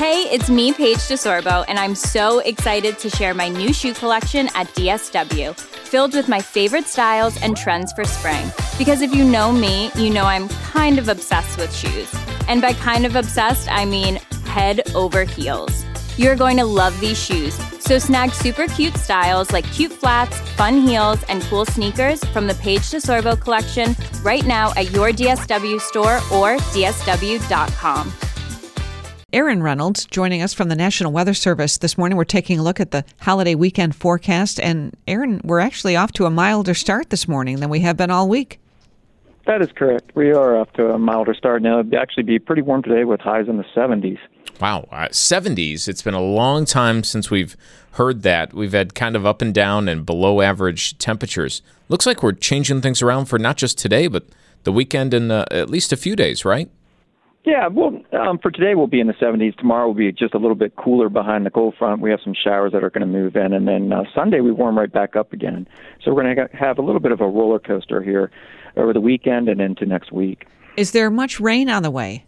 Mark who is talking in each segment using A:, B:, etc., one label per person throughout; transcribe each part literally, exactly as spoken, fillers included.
A: Hey, it's me, Paige DeSorbo, and I'm so excited to share my new shoe collection at D S W, filled with my favorite styles and trends for spring. Because if you know me, you know I'm kind of obsessed with shoes. And by kind of obsessed, I mean head over heels. You're going to love these shoes, so snag super cute styles like cute flats, fun heels, and cool sneakers from the Paige DeSorbo collection right now at your D S W store or D S W dot com.
B: Aaron Reynolds joining us from the National Weather Service. This morning we're taking a look at the holiday weekend forecast. And Aaron, we're actually off to a milder start this morning than we have been all week.
C: That is correct. We are off to a milder start now. It'll actually be pretty warm today with highs in the seventies.
D: Wow, uh, seventies. It's been a long time since we've heard that. We've had kind of up and down and below average temperatures. Looks like we're changing things around for not just today, but the weekend and uh, at least a few days, right?
C: Yeah, well, um, for today we'll be in the seventies. Tomorrow will be just a little bit cooler behind the cold front. We have some showers that are going to move in. And then uh, Sunday we warm right back up again. So we're going to have a little bit of a roller coaster here over the weekend and into next week.
B: Is there much rain on the way?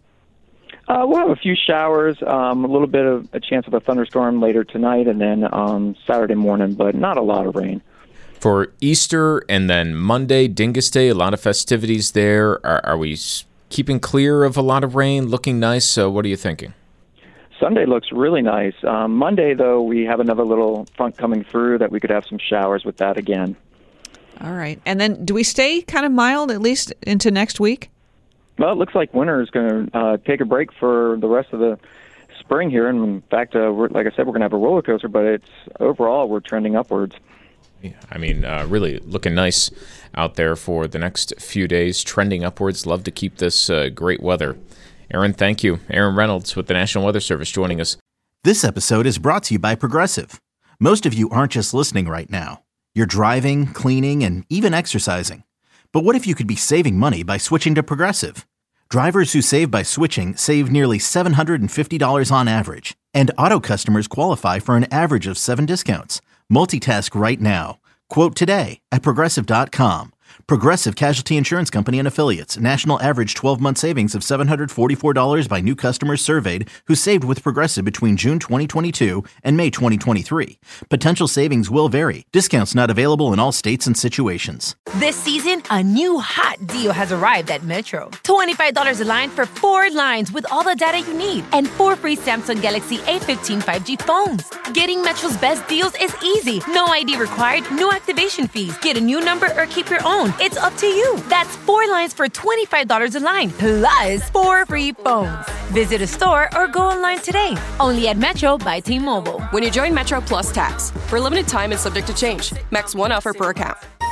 C: Uh, we'll have a few showers, um, a little bit of a chance of a thunderstorm later tonight and then um, Saturday morning, but not a lot of rain.
D: For Easter and then Monday, Dingus Day, a lot of festivities there. Are, are we keeping clear of a lot of rain, looking nice? So what are you thinking?
C: Sunday looks really nice. Um, Monday, though, we have another little front coming through that we could have some showers with that again.
B: All right. And then do we stay kind of mild at least into next week?
C: Well, it looks like winter is going to uh, take a break for the rest of the spring here. And in fact, uh, we're, like I said, we're going to have a roller coaster, but it's overall we're trending upwards.
D: Yeah, I mean, uh, really looking nice out there for the next few days, trending upwards. Love to keep this uh, great weather. Aaron, thank you. Aaron Reynolds with the National Weather Service joining us.
E: This episode is brought to you by Progressive. Most of you aren't just listening right now. You're driving, cleaning, and even exercising. But what if you could be saving money by switching to Progressive? Drivers who save by switching save nearly seven hundred fifty dollars on average. And auto customers qualify for an average of seven discounts. Multitask right now. Quote today at Progressive dot com. Progressive Casualty Insurance Company and Affiliates. National average twelve-month savings of seven hundred forty-four dollars by new customers surveyed who saved with Progressive between June twenty twenty-two and May twenty twenty-three. Potential savings will vary. Discounts not available in all states and situations.
F: This season, a new hot deal has arrived at Metro. twenty-five dollars a line for four lines with all the data you need and four free Samsung Galaxy A fifteen five G phones. Getting Metro's best deals is easy. No I D required, no activation fees. Get a new number or keep your own. It's up to you. That's four lines for twenty-five dollars a line, plus four free phones. Visit a store or go online today. Only at Metro by T-Mobile.
G: When you join Metro Plus Tax. For limited time and subject to change. Max one offer per account.